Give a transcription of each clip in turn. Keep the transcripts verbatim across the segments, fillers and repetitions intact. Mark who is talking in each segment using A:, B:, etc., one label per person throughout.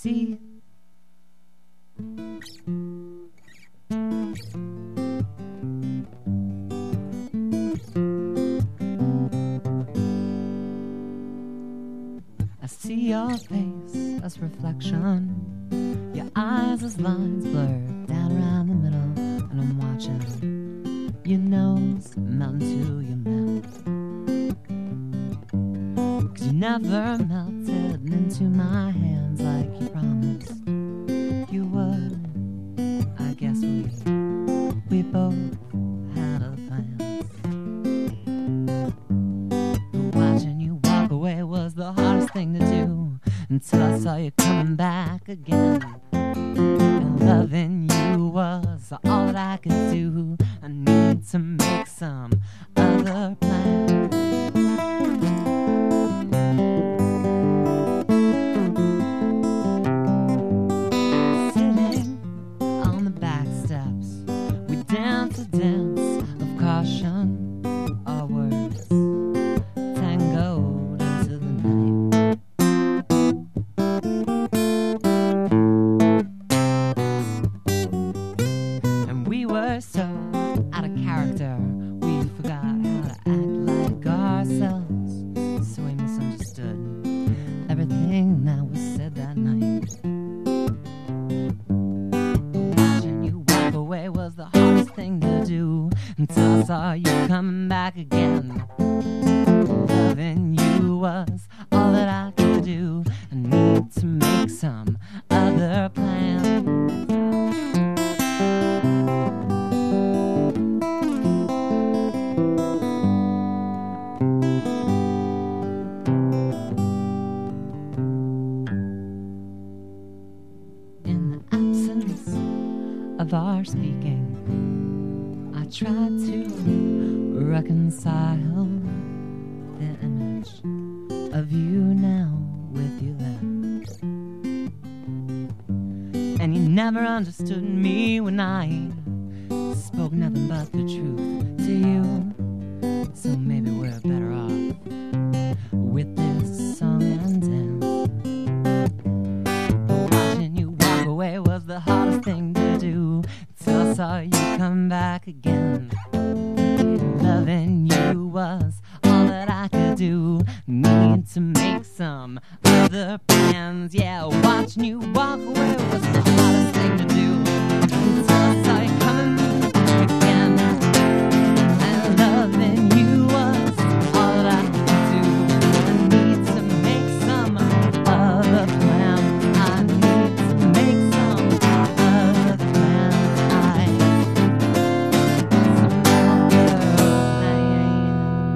A: see. I see your face as reflection, your eyes as lines blurred down around the middle, and I'm watching your nose melt into your mouth. Cause you never melted into my hands like you promised you would. I guess we, we both had a plan. But watching you walk away was the hardest thing to do, until I saw you coming back again. And loving you was all that I could do. I need to make some other plan. Sitting on the back steps, we dance a dance of caution. Our words tangoed into the night. And we were so out of character, we forgot how to act like ourselves. So we misunderstood everything that was said that night. Watching you walk away was the hardest thing to do, until I saw you coming back again. Loving you was all that I could do. I need to make some other plan. In the absence of our speaking, I tried to reconcile the image of you now with you then. And you never understood me when I spoke nothing but the truth to you. So maybe we're better off with this song and dance. But watching you walk away was the hardest thing to do, till I saw you come back again. Loving you was all that I could do. Need to make some other plans. Yeah, watching you walk away was the hardest thing to do, until I saw you coming back again. And loving you was all that I could do. I need to make some other plans. I need to make some other plans. I some other plans.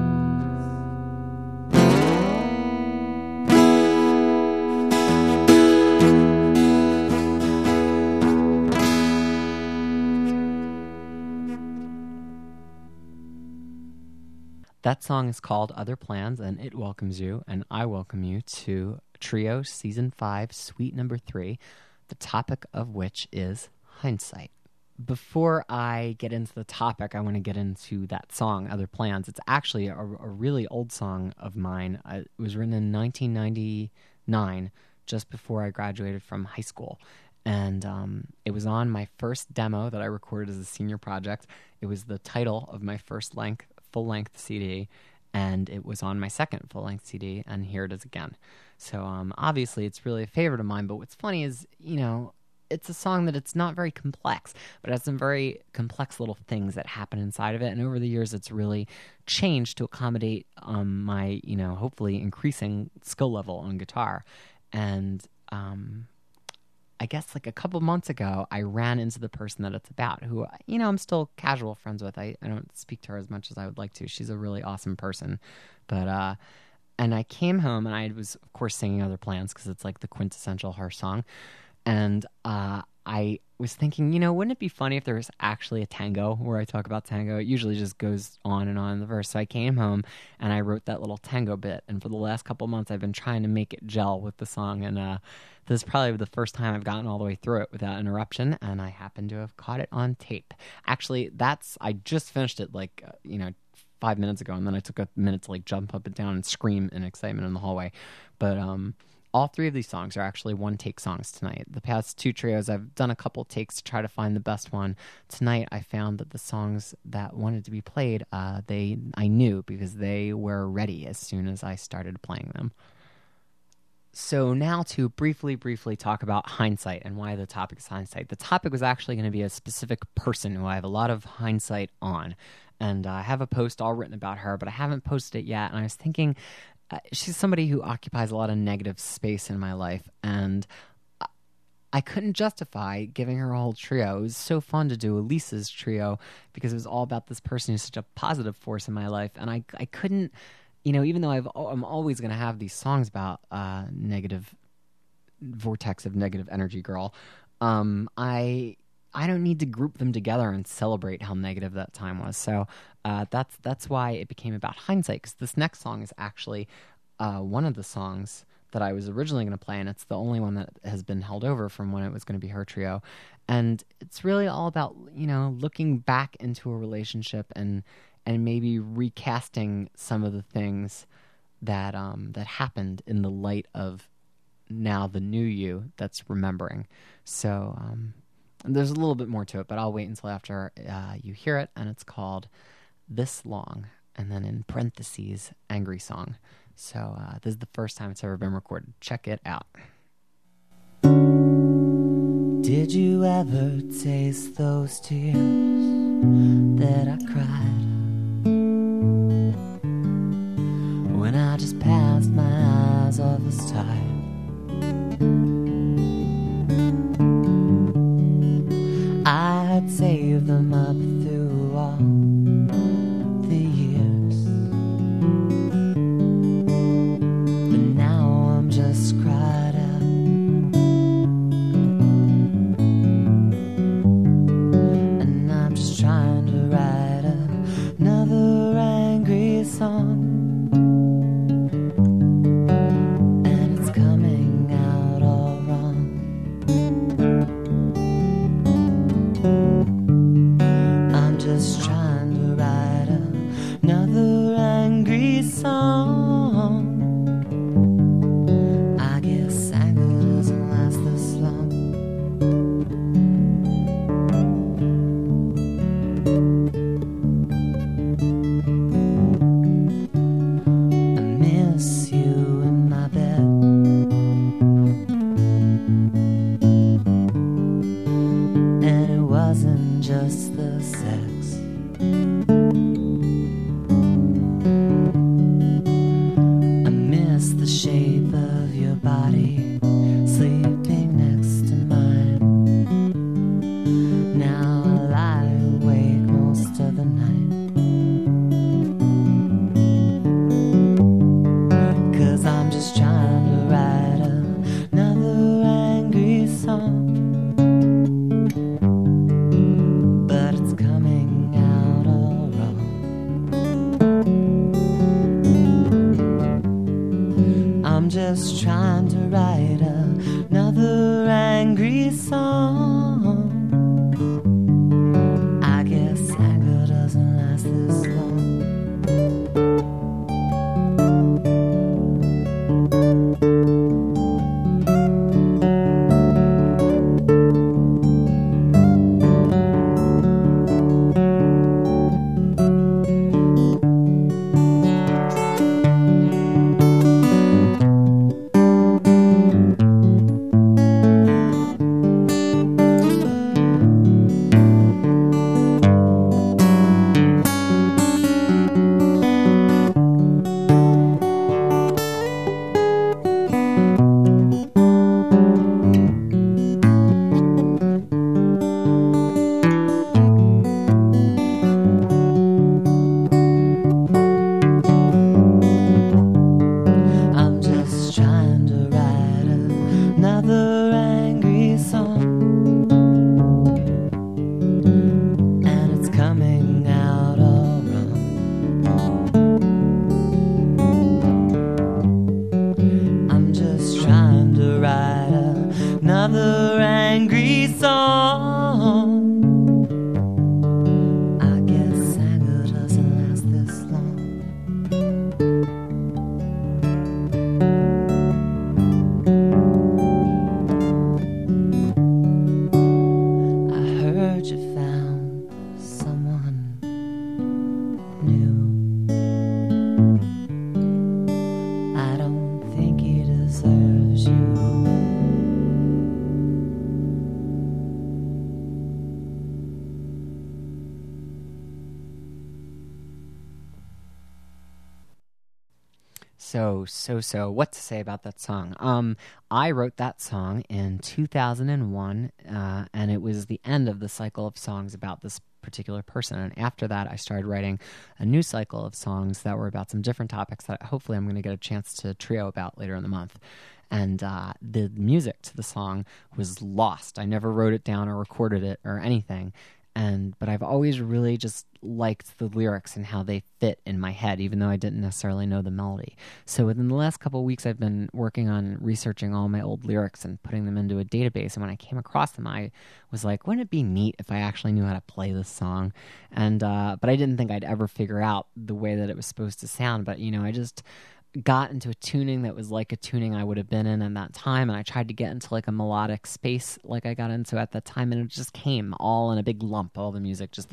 A: That song is called Other Plans, and it welcomes you, and I welcome you to Trio Season five, Suite Number three, the topic of which is hindsight. Before I get into the topic, I want to get into that song, Other Plans. It's actually a, a really old song of mine. I, it was written in nineteen ninety-nine, just before I graduated from high school. And um, it was on my first demo that I recorded as a senior project. It was the title of my first length, full-length C D, and it was on my second full-length C D, and here it is again. So um, obviously it's really a favorite of mine, but what's funny is, you know, it's a song that it's not very complex, but it has some very complex little things that happen inside of it, and over the years it's really changed to accommodate um, my, you know, hopefully increasing skill level on guitar. And um I guess like a couple months ago, I ran into the person that it's about, who, you know, I'm still casual friends with. I, I don't speak to her as much as I would like to. She's a really awesome person. But, uh, and I came home and I was, of course, singing Other Plans because it's like the quintessential her song. And uh, I was thinking, you know, wouldn't it be funny if there was actually a tango where I talk about tango? It usually just goes on and on in the verse. So I came home and I wrote that little tango bit. And for the last couple months, I've been trying to make it gel with the song. And uh, this is probably the first time I've gotten all the way through it without interruption. And I happen to have caught it on tape. Actually, that's, I just finished it like, uh, you know, five minutes ago. And then I took a minute to like jump up and down and scream in excitement in the hallway. But, um, all three of these songs are actually one-take songs tonight. The past two trios, I've done a couple takes to try to find the best one. Tonight, I found that the songs that wanted to be played, uh, they I knew because they were ready as soon as I started playing them. So now to briefly, briefly talk about hindsight and why the topic is hindsight. The topic was actually going to be a specific person who I have a lot of hindsight on. And uh, I have a post all written about her, but I haven't posted it yet. And I was thinking, uh, she's somebody who occupies a lot of negative space in my life. And I, I couldn't justify giving her a whole trio. It was so fun to do Elise's trio because it was all about this person who's such a positive force in my life. And I, I couldn't... You know, even though I've, I'm always going to have these songs about uh, negative vortex of negative energy girl, um, I I don't need to group them together and celebrate how negative that time was. So uh, that's that's why it became about hindsight, because this next song is actually uh, one of the songs that I was originally going to play, and it's the only one that has been held over from when it was going to be her trio. And it's really all about, you know, looking back into a relationship and and maybe recasting some of the things that um, that happened in the light of now the new you that's remembering. So um, there's a little bit more to it, but I'll wait until after uh, you hear it, and it's called This Long, and then in parentheses, Angry Song. So uh, this is the first time it's ever been recorded. Check it out. Did you ever taste those tears that I cried when I just passed my eyes off as tired? I had saved them up through all the years, but now I'm just cried out, and I'm just trying to write another angry song. Just trying to write another angry song. I guess anger doesn't last this long. Another angry song. I guess anger doesn't last this long. you. So, so, so, what to say about that song? Um, I wrote that song in two thousand one, uh, and it was the end of the cycle of songs about this particular person. And after that, I started writing a new cycle of songs that were about some different topics that hopefully I'm going to get a chance to trio about later in the month. And uh, the music to the song was lost. I never wrote it down or recorded it or anything. And but I've always really just liked the lyrics and how they fit in my head, even though I didn't necessarily know the melody. So within the last couple of weeks, I've been working on researching all my old lyrics and putting them into a database. And when I came across them, I was like, wouldn't it be neat if I actually knew how to play this song? And uh, but I didn't think I'd ever figure out the way that it was supposed to sound. But, you know, I just got into a tuning that was like a tuning I would have been in at that time, and I tried to get into like a melodic space like I got into at that time, and it just came all in a big lump. All the music just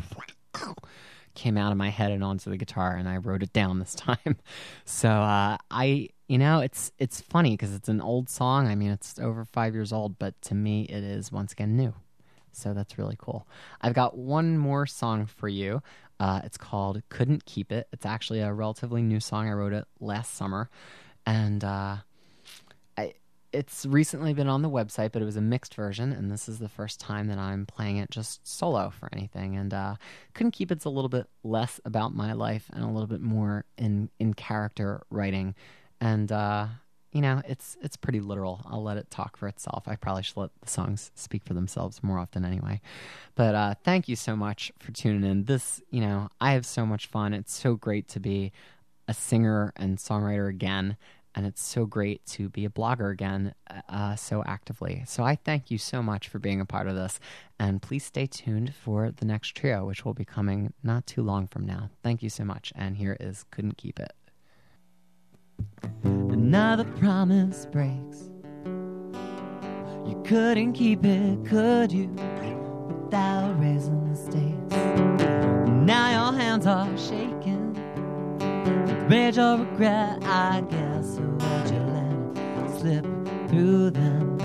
A: came out of my head and onto the guitar, and I wrote it down this time. So uh, I, you know, it's it's funny because it's an old song. I mean, it's over five years old, but to me, it is once again new. So that's really cool. I've got one more song for you. Uh, it's called Couldn't Keep It. It's actually a relatively new song. I wrote it last summer. And uh, I, it's recently been on the website, but it was a mixed version. And this is the first time that I'm playing it just solo for anything. And uh, Couldn't Keep It's a little bit less about my life and a little bit more in, in character writing. And, uh, you know, it's it's pretty literal. I'll let it talk for itself. I probably should let the songs speak for themselves more often anyway. But uh, thank you so much for tuning in. This, you know, I have so much fun. It's so great to be a singer and songwriter again. And it's so great to be a blogger again uh, so actively. So I thank you so much for being a part of this. And please stay tuned for the next trio, which will be coming not too long from now. Thank you so much. And here is Couldn't Keep It. Another promise breaks. You couldn't keep it, could you? Without raising the stakes. Now your hands are shaking. With rage or regret, I guess. So would you let it slip through them?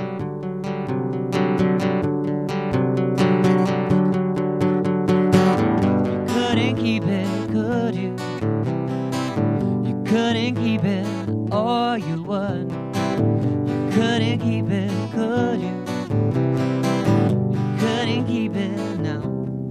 A: You couldn't keep it, could you? You couldn't keep it, or you would. You couldn't keep it, could you? You couldn't keep it, no.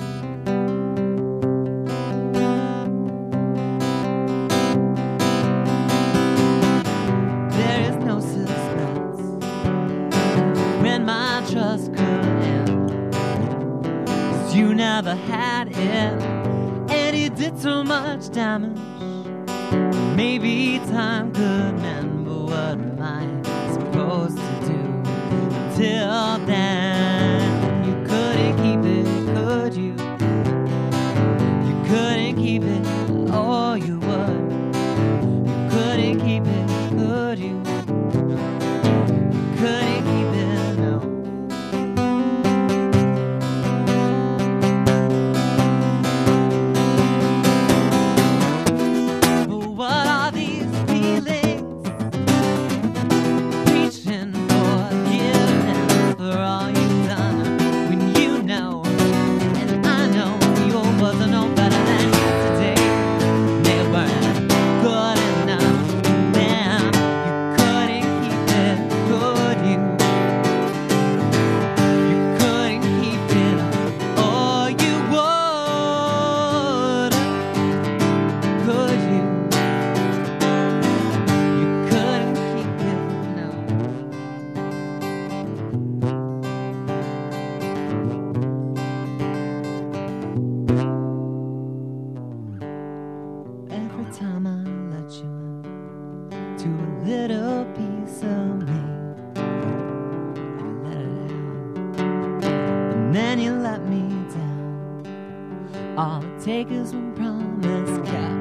A: There is no suspense when my trust could end. 'Cause you never had it, and you did so much damage. Maybe time could mend, but what am I supposed to do till then? You couldn't keep it, could you? You couldn't keep it, or you would. You couldn't keep it, could you? You couldn't keep it, no. Little piece of me, you let it out, and then you let me down. All it takes is one promise kept.